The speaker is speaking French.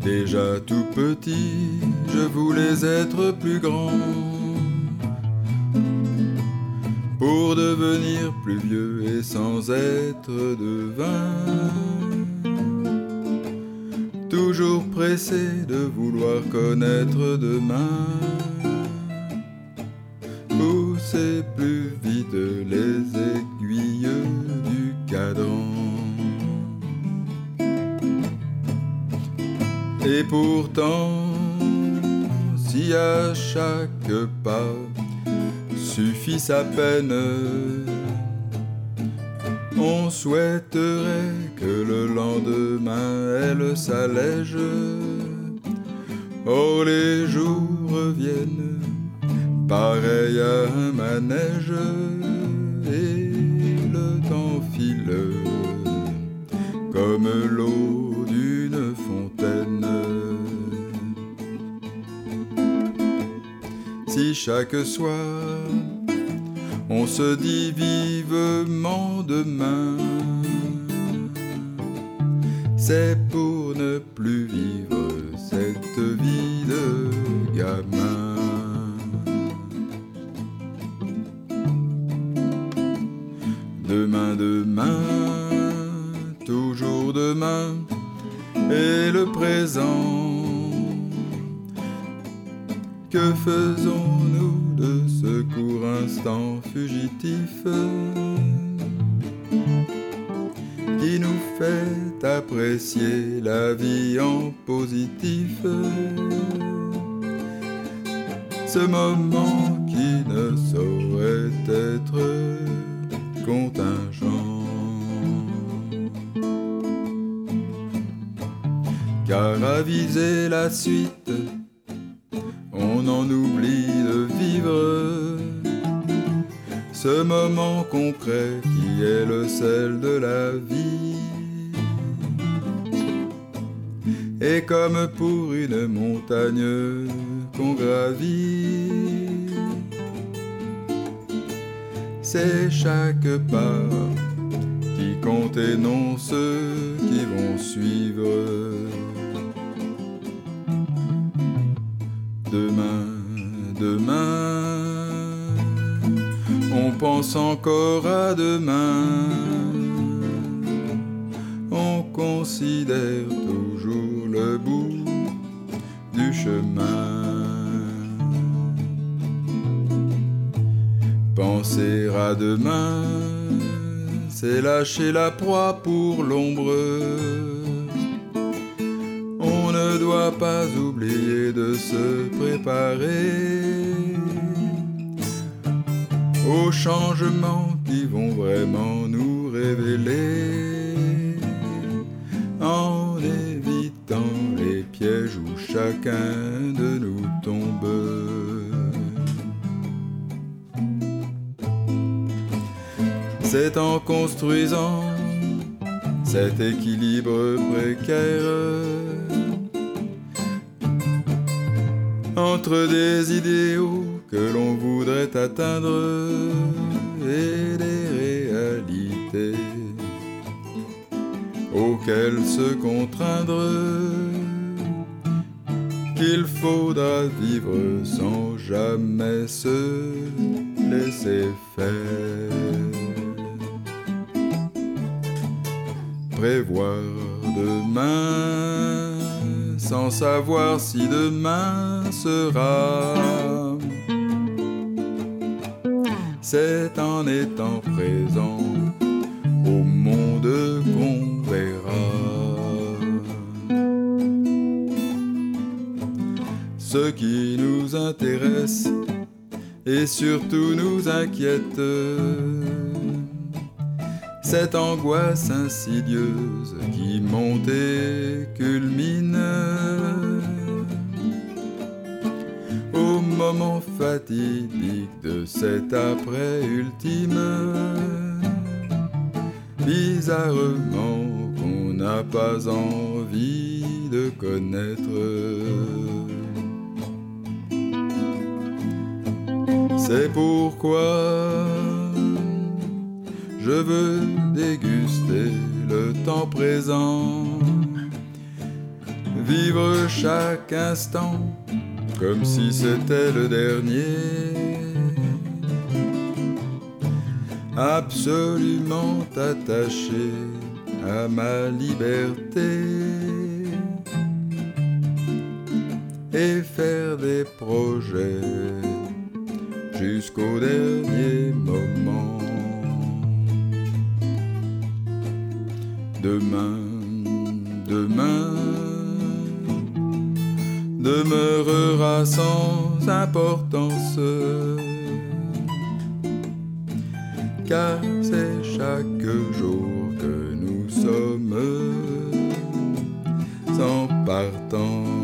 Déjà tout petit, je voulais être plus grand pour devenir plus vieux et sans être devin. Toujours pressé de vouloir connaître demain, pousser plus vite les aiguilles du cadran. Et pourtant, si à chaque pas suffit sa peine, on souhaiterait que le lendemain elle s'allège. Or les jours reviennent, pareil à un manège, et le temps file comme l'eau d'une fontaine. Si chaque soir on se dit vivement demain, c'est pour ne plus vivre cette vie de gamin. Demain, demain, toujours demain, et le présent. Que faisons-nous de ce court instant fugitif qui nous fait apprécier la vie en positif? Ce moment qui ne saurait être contingent, car aviser la suite, on en oublie de vivre ce moment concret qui est le sel de la vie. Et comme pour une montagne qu'on gravit, c'est chaque pas qui compte et non ceux qui vont suivre. Demain, demain, on pense encore à demain, on considère toujours le bout du chemin. Penser à demain, c'est lâcher la proie pour l'ombre. On ne doit pas oublier de se préparer aux changements qui vont vraiment nous révéler, en évitant les pièges où chacun de nous tombe. C'est en construisant cet équilibre précaire entre des idéaux que l'on voudrait atteindre et des réalités auxquelles se contraindre, qu'il faudra vivre sans jamais se laisser faire. Prévoir demain sans savoir si demain sera, c'est en étant présent au monde qu'on verra. Ce qui nous intéresse et surtout nous inquiète, cette angoisse insidieuse qui monte et culmine au moment fatidique de cet après ultime, bizarrement qu'on n'a pas envie de connaître. C'est pourquoi je veux déguster le temps présent, vivre chaque instant comme si c'était le dernier, absolument attaché à ma liberté, et faire des projets jusqu'au dernier moment. Demain, demain demeurera sans importance, car c'est chaque jour que nous sommes en partance.